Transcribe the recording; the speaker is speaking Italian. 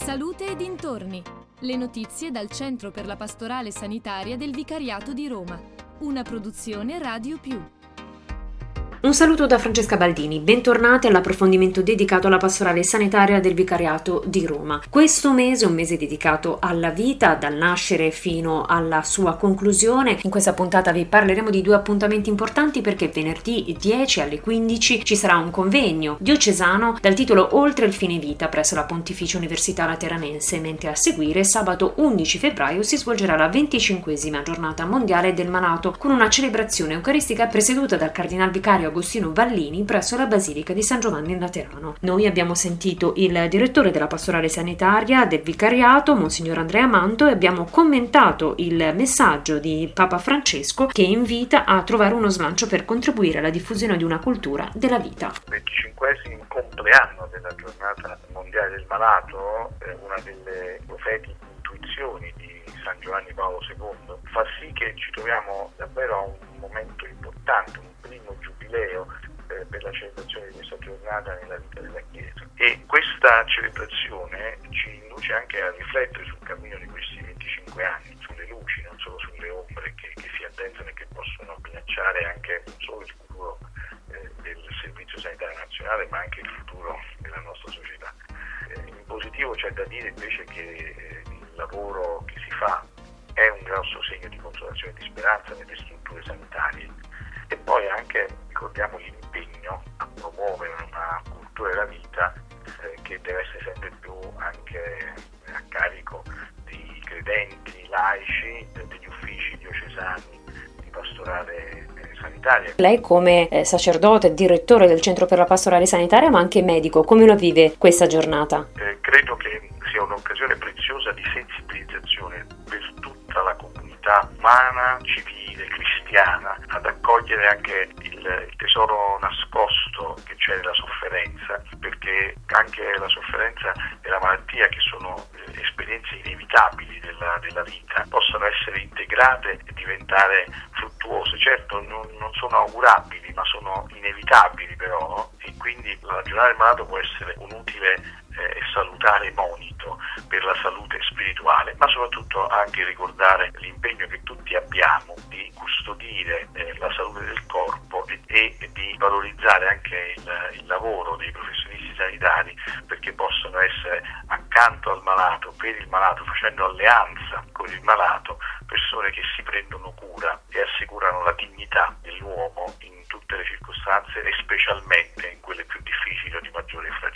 Salute e dintorni. Le notizie dal Centro per la Pastorale Sanitaria del Vicariato di Roma. Una produzione Radio Più. Un saluto da Francesca Baldini, bentornati all'approfondimento dedicato alla pastorale sanitaria del Vicariato di Roma. Questo mese è un mese dedicato alla vita, dal nascere fino alla sua conclusione. In questa puntata vi parleremo di due appuntamenti importanti perché venerdì 10 alle 15 ci sarà un convegno diocesano dal titolo Oltre il fine vita presso la Pontificia Università Lateranense, mentre a seguire sabato 11 febbraio si svolgerà la 25esima giornata mondiale del malato con una celebrazione eucaristica presieduta dal cardinal vicario Agostino Vallini presso la Basilica di San Giovanni in Laterano. Noi abbiamo sentito il direttore della pastorale sanitaria del Vicariato, Monsignor Andrea Manto, e abbiamo commentato il messaggio di Papa Francesco che invita a trovare uno slancio per contribuire alla diffusione di una cultura della vita. Il 25esimo compleanno della giornata mondiale del malato, una delle profetiche intuizioni di San Giovanni Paolo II, fa sì che ci troviamo davvero a un momento importante, un primo giubileo per la celebrazione di questa giornata nella vita della Chiesa. E questa celebrazione ci induce anche a riflettere sul cammino di questi 25 anni, sulle luci, non solo sulle ombre che si addensano e che possono minacciare anche non solo il futuro del Servizio Sanitario Nazionale, ma anche il futuro della nostra società. In positivo c'è da dire invece che il lavoro che si fa è un grosso segno di consolazione e di speranza nelle strutture sanitarie. E poi anche ricordiamo l'impegno a promuovere una cultura della vita che deve essere sempre più anche a carico di credenti, laici, degli uffici diocesani di pastorale sanitaria. Lei come sacerdote, direttore del Centro per la Pastorale Sanitaria, ma anche medico, come lo vive questa giornata? Credo che sia un'occasione preziosa di sensibilizzazione per tutta la comunità umana, civile, cristiana, ad accogliere anche il tesoro nascosto che c'è nella sofferenza, perché anche la sofferenza e la malattia, che sono esperienze inevitabili della vita, possono essere integrate e diventare fruttuose. Certo non sono augurabili, ma sono inevitabili però, e quindi la giornata del malato può essere un utile e salutare monito per la salute spirituale, ma soprattutto anche ricordare l'impegno che tutti abbiamo di custodire la salute del corpo e di valorizzare anche il lavoro dei professionisti sanitari, perché possono essere accanto al malato, per il malato, facendo alleanza con il malato, persone che si prendono cura e assicurano la dignità dell'uomo in tutte le circostanze e specialmente in quelle più difficili o di maggiore fragilità.